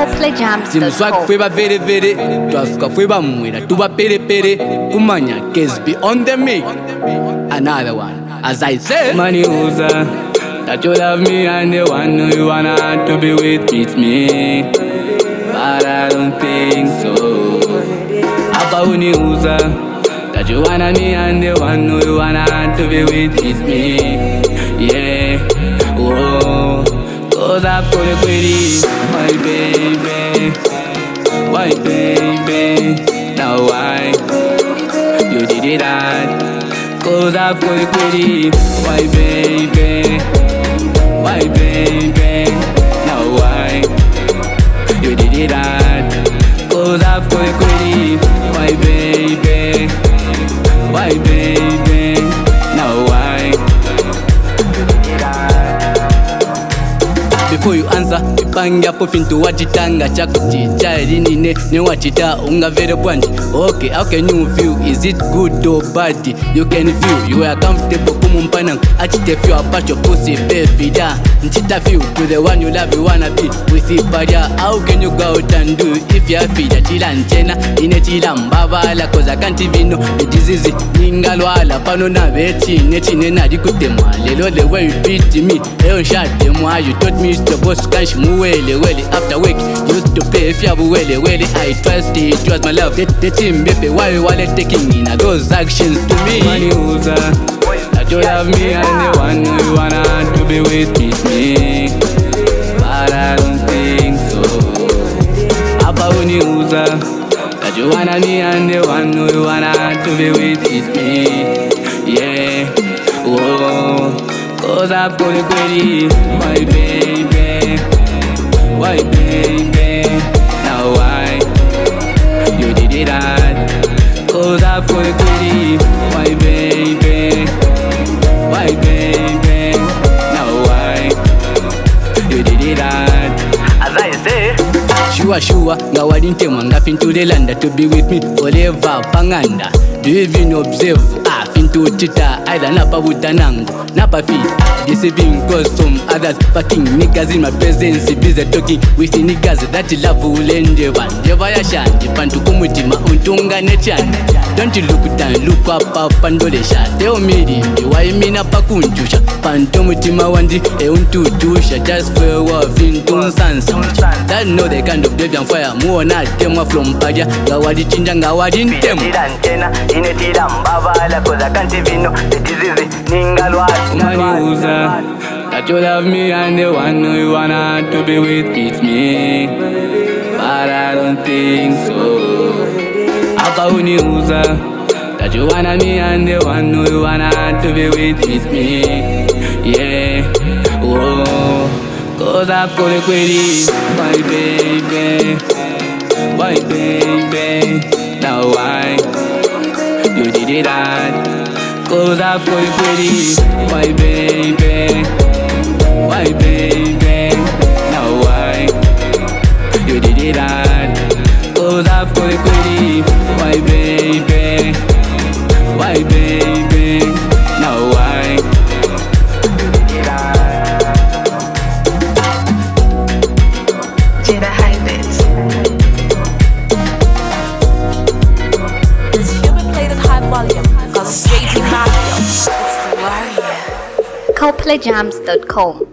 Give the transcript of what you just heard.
Simswag foi ba vere vere, Tuafuka foi ba mwina, tuba pere pere, Kumanya Kesbi on the mic. Another one, as I said, money user, that you love me and the one who you wanna to be with me. But I don't think so. About user, that you wanna me and the one who you wanna to be with me. Yeah, oh, cause I've got a query, my baby, my baby. Now why you did it that? Cause I've got a query, my baby, my baby. Now why you did it that? Cause I've got a query, my baby, my baby. Now why you did it that? Before you answer, ipanga pofintu wachitanga chako chichari nine ne wachita unga vere bwanji. Okay, how can you feel? Is it good or bad? You can feel you are comfortable kumumpanang. Achite feel about your pussy baby da. Nchita feel to the one you love you wanna be with it but yeah, how can you go out and do if you are feed a chila nchena ine chila mbavala cause I can't even know the disease ningalwala pano na veti nechine na dikutemwa lelo the way you beat me eyo shate mwa you taught me to boss cash muwele wele after work used to pay if you have wele wele I trust it was my love the team baby why you wallet taking in those actions to me money user that you love me and the one who you wanna to be with me but I don't think so about user that you wanna me and the one who you wanna to be with me yeah oh cause I've got a query my baby my baby now why you did it that cause I've got a query my baby my baby now why you did it that as I say Shua nga walintemwa nga fintulelanda to be with me forever panganda. Do you even observe fintu chita either napa butanango napa feet deceiving cause from others fucking niggas in my presence busy talking with the niggas that love will endeavor never yashandi pantu kumutima untunga nechani. Don't you look down look up pandolesha tell me the why mina pakunjusha pantu mutima wandi untutusha just for what fintu sansa that know the kind of deviant fire muona temwa from padia ngawadi chinja ngawadi ntemu inetila mbavala cause I can't even know the disease ningalwala money user that you love me and the one who you wanna to be with me but I don't think so about user that you wanna me and the one who you wanna to be with me yeah oh cause I've got a query my baby now why you did it that cause I've got a query my baby now why you did it that cause I've got a query my baby now why you did it that Jada Hybrids. CoPlayJams.com